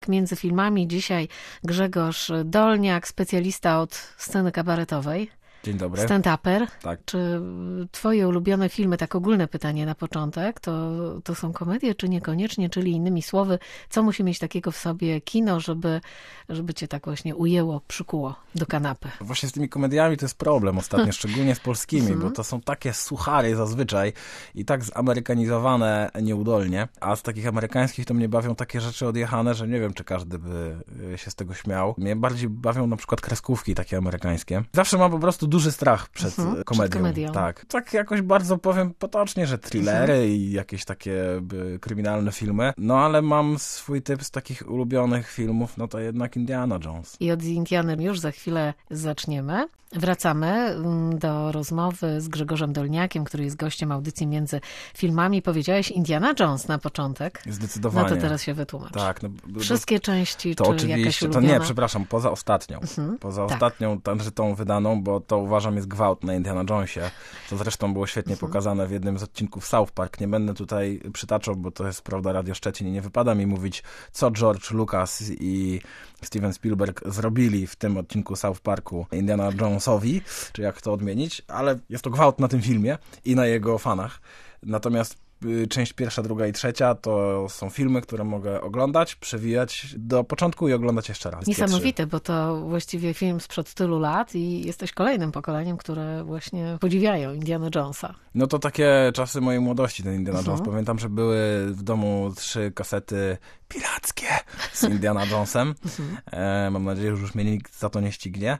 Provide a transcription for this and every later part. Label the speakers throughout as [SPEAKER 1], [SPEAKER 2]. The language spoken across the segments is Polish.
[SPEAKER 1] między filmami. Dzisiaj Grzegorz Dolniak, specjalista od sceny kabaretowej.
[SPEAKER 2] Dzień dobry.
[SPEAKER 1] Stand-uper.
[SPEAKER 2] Tak.
[SPEAKER 1] Czy twoje ulubione filmy, tak ogólne pytanie na początek, to są komedie, czy niekoniecznie? Czyli innymi słowy, co musi mieć takiego w sobie kino, żeby cię tak właśnie ujęło, przykuło do kanapy?
[SPEAKER 2] Właśnie z tymi komediami to jest problem ostatnio, szczególnie z polskimi, bo to są takie suchary zazwyczaj i tak zamerykanizowane nieudolnie, a z takich amerykańskich to mnie bawią takie rzeczy odjechane, że nie wiem, czy każdy by się z tego śmiał. Mnie bardziej bawią na przykład kreskówki takie amerykańskie. Zawsze mam po prostu duży strach przed komedią. Tak jakoś bardzo powiem potocznie, że thrillery i jakieś takie kryminalne filmy. No ale mam swój typ z takich ulubionych filmów, no to jednak Indiana Jones.
[SPEAKER 1] I od Indiana już za chwilę zaczniemy. Wracamy do rozmowy z Grzegorzem Dolniakiem, który jest gościem audycji Między Filmami. Powiedziałeś Indiana Jones na początek.
[SPEAKER 2] Zdecydowanie.
[SPEAKER 1] No to teraz się wytłumacz.
[SPEAKER 2] Tak.
[SPEAKER 1] Wszystkie części,
[SPEAKER 2] to
[SPEAKER 1] czy
[SPEAKER 2] oczywiście,
[SPEAKER 1] jakaś ulubiona?
[SPEAKER 2] To nie, przepraszam, poza ostatnią. Ostatnią, tą wydaną, bo to uważam jest gwałt na Indiana Jonesie. To zresztą było świetnie pokazane w jednym z odcinków South Park. Nie będę tutaj przytaczał, bo to jest Prawda Radio Szczecin i nie wypada mi mówić, co George Lucas i Steven Spielberg zrobili w tym odcinku South Parku Indiana Jonesowi, czy jak to odmienić, ale jest to gwałt na tym filmie i na jego fanach. Natomiast część pierwsza, druga i trzecia to są filmy, które mogę oglądać, przewijać do początku i oglądać jeszcze raz.
[SPEAKER 1] Niesamowite, bo to właściwie film sprzed tylu lat i jesteś kolejnym pokoleniem, które właśnie podziwiają Indiana Jonesa.
[SPEAKER 2] No to takie czasy mojej młodości, ten Indiana Jones. Pamiętam, że były w domu 3 kasety pirackie z Indiana Jonesem. Mam nadzieję, że już mnie nikt za to nie ścignie.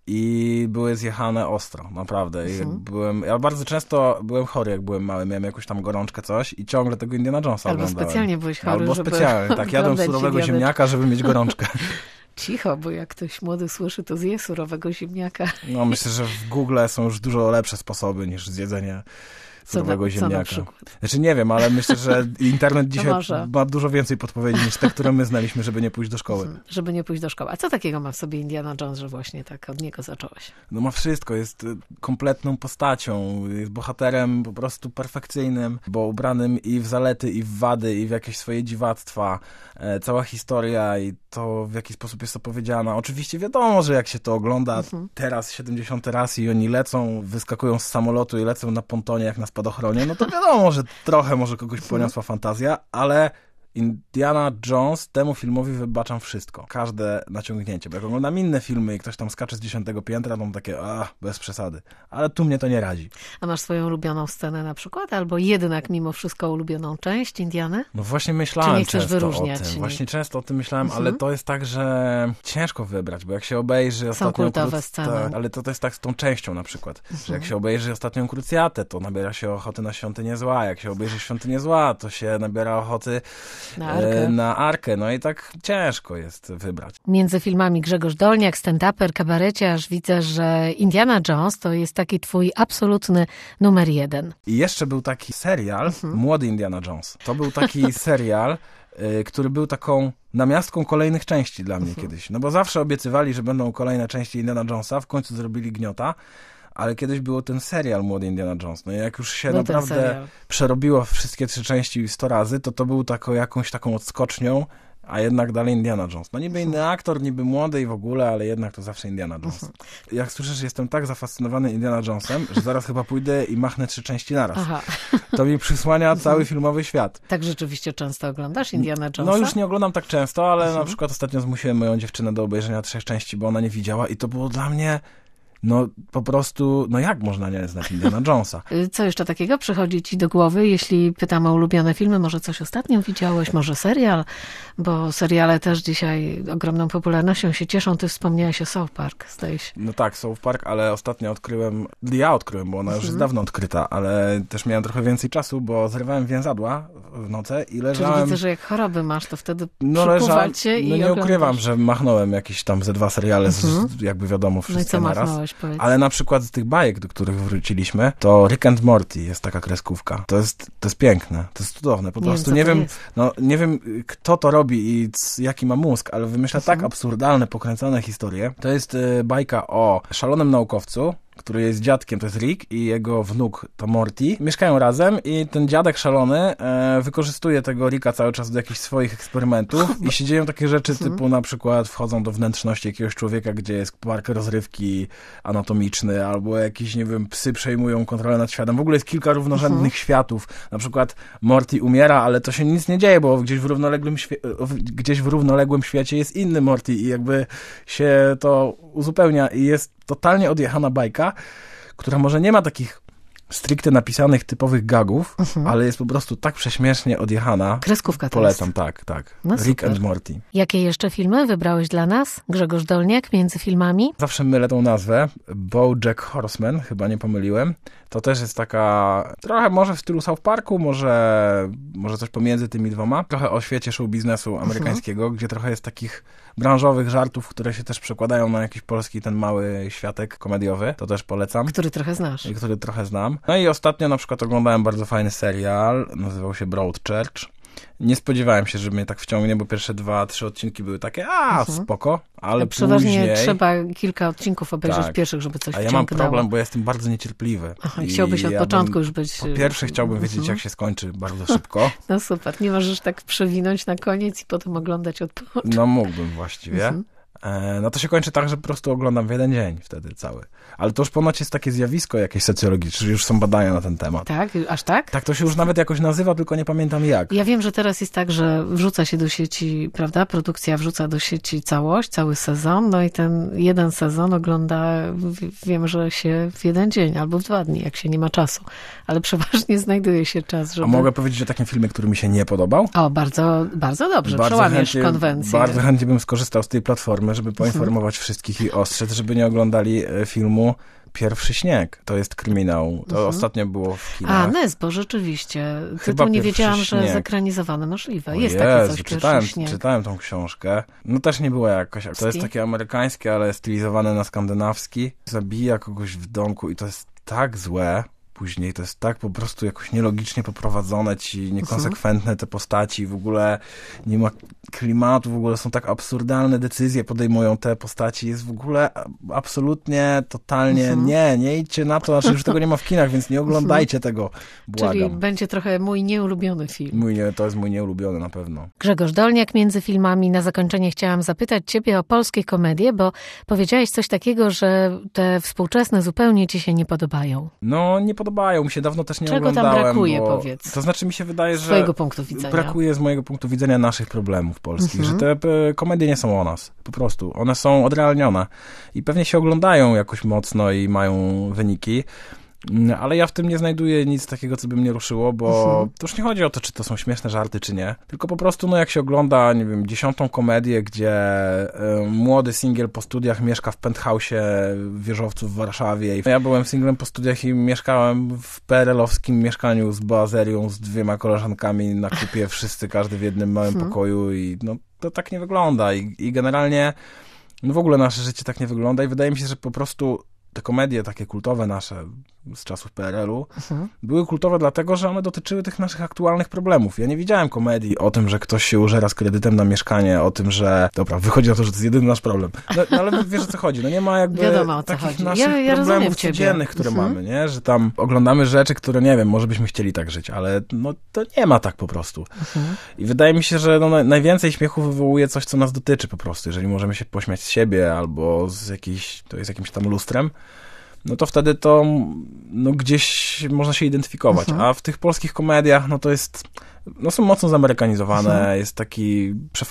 [SPEAKER 2] I były zjechane ostro, naprawdę. Ja bardzo często byłem chory, jak byłem mały. Miałem jakąś tam gorączkę, coś i ciągle tego Indiana Jonesa oglądałem.
[SPEAKER 1] Albo specjalnie byłeś chory,
[SPEAKER 2] Albo specjalnie, tak. Jadłem surowego ziemniaka, żeby mieć gorączkę.
[SPEAKER 1] Cicho, bo jak ktoś młody słyszy, to zje surowego ziemniaka.
[SPEAKER 2] No myślę, że w Google są już dużo lepsze sposoby niż zjedzenie surowego ziemniaka. Znaczy nie wiem, ale myślę, że internet dzisiaj ma dużo więcej podpowiedzi niż te, które my znaliśmy, żeby nie pójść do szkoły.
[SPEAKER 1] Żeby nie pójść do szkoły. A co takiego ma w sobie Indiana Jones, że właśnie tak od niego zacząłeś?
[SPEAKER 2] No ma wszystko. Jest kompletną postacią. Jest bohaterem po prostu perfekcyjnym, bo ubranym i w zalety, i w wady, i w jakieś swoje dziwactwa. Cała historia i to, w jaki sposób jest opowiedziana. Oczywiście wiadomo, że jak się to ogląda teraz 70 raz i oni lecą, wyskakują z samolotu i lecą na pontonie jak na spadochronie, no to wiadomo, że trochę może kogoś poniosła fantazja, ale Indiana Jones temu filmowi wybaczam wszystko. Każde naciągnięcie. Bo jak oglądam inne filmy i ktoś tam skacze z 10 piętra, to mam takie, bez przesady. Ale tu mnie to nie radzi.
[SPEAKER 1] A masz swoją ulubioną scenę na przykład? Albo jednak mimo wszystko ulubioną część Indiany?
[SPEAKER 2] No właśnie myślałem
[SPEAKER 1] czy nie chcesz
[SPEAKER 2] często
[SPEAKER 1] wyróżniać?
[SPEAKER 2] o tym. Właśnie często o tym myślałem, ale to jest tak, że ciężko wybrać, bo jak się obejrzy ostatnią
[SPEAKER 1] kultowe sceny.
[SPEAKER 2] Ale to jest tak z tą częścią na przykład, że jak się obejrzy ostatnią Krucjatę, to nabiera się ochoty na Świątynię Zła. Jak się obejrzy Świątynię Zła, to się nabiera ochoty na Arkę. No i tak ciężko jest wybrać.
[SPEAKER 1] Między filmami Grzegorz Dolniak, stand-uper, kabareciarz. Widzę, że Indiana Jones to jest taki twój absolutny numer 1.
[SPEAKER 2] I jeszcze był taki serial, Młody Indiana Jones. To był taki serial, który był taką namiastką kolejnych części dla mnie kiedyś. No bo zawsze obiecywali, że będą kolejne części Indiana Jonesa, w końcu zrobili gniota. Ale kiedyś było ten serial Młody Indiana Jones. No i jak już się naprawdę przerobiło wszystkie 3 części 100 razy, to był jakąś taką odskocznią, a jednak dalej Indiana Jones. No niby inny aktor, niby młody i w ogóle, ale jednak to zawsze Indiana Jones. Jak słyszysz, jestem tak zafascynowany Indiana Jonesem, że zaraz chyba pójdę i machnę 3 części naraz. To mi przysłania cały filmowy świat.
[SPEAKER 1] Tak rzeczywiście często oglądasz Indiana Jonesa?
[SPEAKER 2] No już nie oglądam tak często, ale na przykład ostatnio zmusiłem moją dziewczynę do obejrzenia 3 części, bo ona nie widziała i to było dla mnie... No po prostu, jak można nie znać Indiana Jonesa?
[SPEAKER 1] Co jeszcze takiego przychodzi ci do głowy, jeśli pytam o ulubione filmy? Może coś ostatnio widziałeś, może serial? Bo seriale też dzisiaj ogromną popularnością się cieszą. Ty wspomniałeś o South Park, zdaje się.
[SPEAKER 2] No tak, South Park, ale ostatnio odkryłem, bo ona już jest dawno odkryta, ale też miałem trochę więcej czasu, bo zerwałem więzadła w nocy i leżałem...
[SPEAKER 1] Czyli widzę, że jak choroby masz, to wtedy przykuwa cię i
[SPEAKER 2] nie ukrywam, że machnąłem jakieś tam ze 2 seriale, jakby wiadomo, wszystkie naraz.
[SPEAKER 1] Powiedz.
[SPEAKER 2] Ale na przykład z tych bajek, do których wróciliśmy, to Rick and Morty jest taka kreskówka. To jest piękne, to jest cudowne. Po prostu nie wiem, kto to robi i jaki ma mózg, ale wymyśla tak absurdalne, pokręcone historie. To jest bajka o szalonym naukowcu, który jest dziadkiem, to jest Rick i jego wnuk to Morty. Mieszkają razem i ten dziadek szalony wykorzystuje tego Ricka cały czas do jakichś swoich eksperymentów i się dzieją takie rzeczy typu na przykład wchodzą do wnętrzności jakiegoś człowieka, gdzie jest park rozrywki anatomiczny, albo jakieś, nie wiem, psy przejmują kontrolę nad światem. W ogóle jest kilka równorzędnych światów. Na przykład Morty umiera, ale to się nic nie dzieje, bo gdzieś w równoległym świecie jest inny Morty i jakby się to uzupełnia i jest totalnie odjechana bajka, która może nie ma takich stricte napisanych typowych gagów, ale jest po prostu tak prześmiesznie odjechana.
[SPEAKER 1] Kreskówka to
[SPEAKER 2] Polecam,
[SPEAKER 1] jest.
[SPEAKER 2] tak.
[SPEAKER 1] No
[SPEAKER 2] Rick
[SPEAKER 1] super.
[SPEAKER 2] and Morty.
[SPEAKER 1] Jakie jeszcze filmy wybrałeś dla nas? Grzegorz Dolniak, Między filmami.
[SPEAKER 2] Zawsze mylę tą nazwę. BoJack Horseman, chyba nie pomyliłem. To też jest taka, trochę może w stylu South Parku, może coś pomiędzy tymi dwoma. Trochę o świecie show biznesu amerykańskiego, gdzie trochę jest takich branżowych żartów, które się też przekładają na jakiś polski ten mały światek komediowy. To też polecam.
[SPEAKER 1] Który trochę znasz.
[SPEAKER 2] I który trochę znam. No i ostatnio na przykład oglądałem bardzo fajny serial, nazywał się Broadchurch. Nie spodziewałem się, że mnie tak wciągnie, bo pierwsze 2-3 odcinki były takie, spoko, ale
[SPEAKER 1] przeważnie
[SPEAKER 2] później...
[SPEAKER 1] trzeba kilka odcinków obejrzeć
[SPEAKER 2] Tak.
[SPEAKER 1] pierwszych, żeby coś
[SPEAKER 2] A ja
[SPEAKER 1] wciągnęło.
[SPEAKER 2] mam problem, bo ja jestem bardzo niecierpliwy.
[SPEAKER 1] Aha, i chciałbyś od początku już być...
[SPEAKER 2] Po pierwsze chciałbym wiedzieć, jak się skończy bardzo szybko.
[SPEAKER 1] No super, nie możesz tak przewinąć na koniec i potem oglądać od początku.
[SPEAKER 2] No mógłbym właściwie. No to się kończy tak, że po prostu oglądam w jeden dzień wtedy cały. Ale to już ponoć jest takie zjawisko jakieś socjologiczne, że już są badania na ten temat.
[SPEAKER 1] Tak? Aż tak?
[SPEAKER 2] Tak, to się już nawet jakoś nazywa, tylko nie pamiętam jak.
[SPEAKER 1] Ja wiem, że teraz jest tak, że wrzuca się do sieci, prawda, produkcja wrzuca do sieci całość, cały sezon, no i ten jeden sezon ogląda, wiem, że się w jeden dzień albo w 2 dni, jak się nie ma czasu. Ale przeważnie znajduje się czas, żeby...
[SPEAKER 2] A mogę powiedzieć o takim filmie, który mi się nie podobał?
[SPEAKER 1] O, bardzo, bardzo dobrze, przełamiesz konwencję.
[SPEAKER 2] Bardzo chętnie bym skorzystał z tej platformy, żeby poinformować wszystkich i ostrzec, żeby nie oglądali filmu Pierwszy śnieg. To jest kryminał. To ostatnio było w kinach.
[SPEAKER 1] A, Nesbo, rzeczywiście.
[SPEAKER 2] Chyba
[SPEAKER 1] Tytuł nie
[SPEAKER 2] Pierwszy
[SPEAKER 1] wiedziałam,
[SPEAKER 2] śnieg.
[SPEAKER 1] że zekranizowane. Możliwe.
[SPEAKER 2] O
[SPEAKER 1] Jest takie coś,
[SPEAKER 2] czytałem,
[SPEAKER 1] Pierwszy śnieg.
[SPEAKER 2] czytałem tą książkę. No też nie była jakoś... To jest takie amerykańskie, ale stylizowane na skandynawski. Zabija kogoś w domku i to jest tak złe. Później to jest tak po prostu jakoś nielogicznie poprowadzone, ci niekonsekwentne te postaci, w ogóle nie ma klimatu, w ogóle są tak absurdalne decyzje podejmują te postaci, jest w ogóle absolutnie, totalnie, nie idźcie na to, znaczy już tego nie ma w kinach, więc nie oglądajcie tego, błagam.
[SPEAKER 1] Czyli będzie trochę mój nieulubiony film.
[SPEAKER 2] To jest mój nieulubiony na pewno.
[SPEAKER 1] Grzegorz Dolniak, Między filmami. Na zakończenie chciałam zapytać ciebie o polskie komedie, bo powiedziałeś coś takiego, że te współczesne zupełnie ci się nie podobają.
[SPEAKER 2] No, nie podobają mi się, dawno też nie
[SPEAKER 1] Czego
[SPEAKER 2] oglądałem.
[SPEAKER 1] tam brakuje,
[SPEAKER 2] bo...
[SPEAKER 1] powiedz?
[SPEAKER 2] To znaczy mi się wydaje, że...
[SPEAKER 1] Z twojego punktu widzenia.
[SPEAKER 2] Brakuje z mojego punktu widzenia naszych problemów polskich, że te komedie nie są o nas, po prostu. One są odrealnione i pewnie się oglądają jakoś mocno i mają wyniki, ale ja w tym nie znajduję nic takiego, co by mnie ruszyło, bo to już nie chodzi o to, czy to są śmieszne żarty, czy nie, tylko po prostu, no jak się ogląda, nie wiem, 10. komedię, gdzie młody singiel po studiach mieszka w penthouse'ie w wieżowcu w Warszawie. Ja byłem singlem po studiach i mieszkałem w PRL-owskim mieszkaniu z boazerią, z 2 koleżankami na kupie, wszyscy, każdy w jednym małym pokoju i no to tak nie wygląda i generalnie no w ogóle nasze życie tak nie wygląda i wydaje mi się, że po prostu te komedie takie kultowe nasze z czasów PRL-u były kultowe dlatego, że one dotyczyły tych naszych aktualnych problemów. Ja nie widziałem komedii o tym, że ktoś się użera z kredytem na mieszkanie, o tym, że dobra, wychodzi na to, że to jest jedyny nasz problem. No ale wiesz, o co chodzi. No nie ma jakby
[SPEAKER 1] Wiadomo, o co
[SPEAKER 2] takich
[SPEAKER 1] chodzi.
[SPEAKER 2] naszych problemów codziennych, które mamy, nie? Że tam oglądamy rzeczy, które nie wiem, może byśmy chcieli tak żyć, ale no to nie ma tak po prostu. I wydaje mi się, że no, najwięcej śmiechu wywołuje coś, co nas dotyczy po prostu. Jeżeli możemy się pośmiać z siebie albo to jest jakimś tam lustrem, no to wtedy to no gdzieś można się identyfikować. A w tych polskich komediach, no to jest... No są mocno zamerykanizowane, jest taki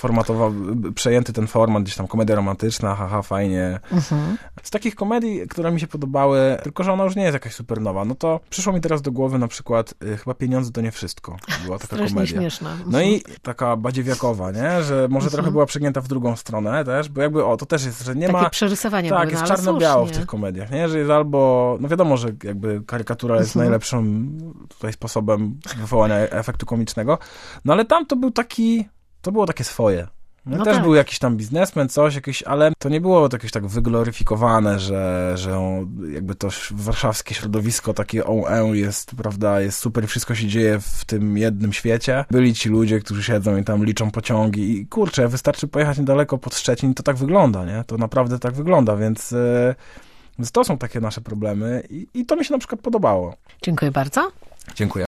[SPEAKER 2] przejęty ten format, gdzieś tam komedia romantyczna, haha, fajnie. Z takich komedii, które mi się podobały, tylko że ona już nie jest jakaś super nowa, no to przyszło mi teraz do głowy na przykład chyba Pieniądze to nie wszystko. Była taka komedia.
[SPEAKER 1] Śmieszna.
[SPEAKER 2] No i taka badziewiakowa, nie? Że może trochę była przegięta w drugą stronę też, bo jakby to też jest, że nie ma...
[SPEAKER 1] Takie przerysowania
[SPEAKER 2] tak,
[SPEAKER 1] były,
[SPEAKER 2] jest
[SPEAKER 1] ale
[SPEAKER 2] czarno-biało w
[SPEAKER 1] słusznie.
[SPEAKER 2] tych komediach, nie? Że jest albo... No wiadomo, że jakby karykatura jest najlepszym tutaj sposobem wywołania efektu komicznego. No ale tam to było takie swoje. No też tak. Był jakiś tam biznesmen, ale to nie było jakieś tak wygloryfikowane, że jakby to warszawskie środowisko takie jest, prawda, jest super i wszystko się dzieje w tym jednym świecie. Byli ci ludzie, którzy siedzą i tam liczą pociągi i kurczę, wystarczy pojechać niedaleko pod Szczecin i to tak wygląda, nie? To naprawdę tak wygląda, więc Więc to są takie nasze problemy i to mi się na przykład podobało.
[SPEAKER 1] Dziękuję bardzo.
[SPEAKER 2] Dziękuję.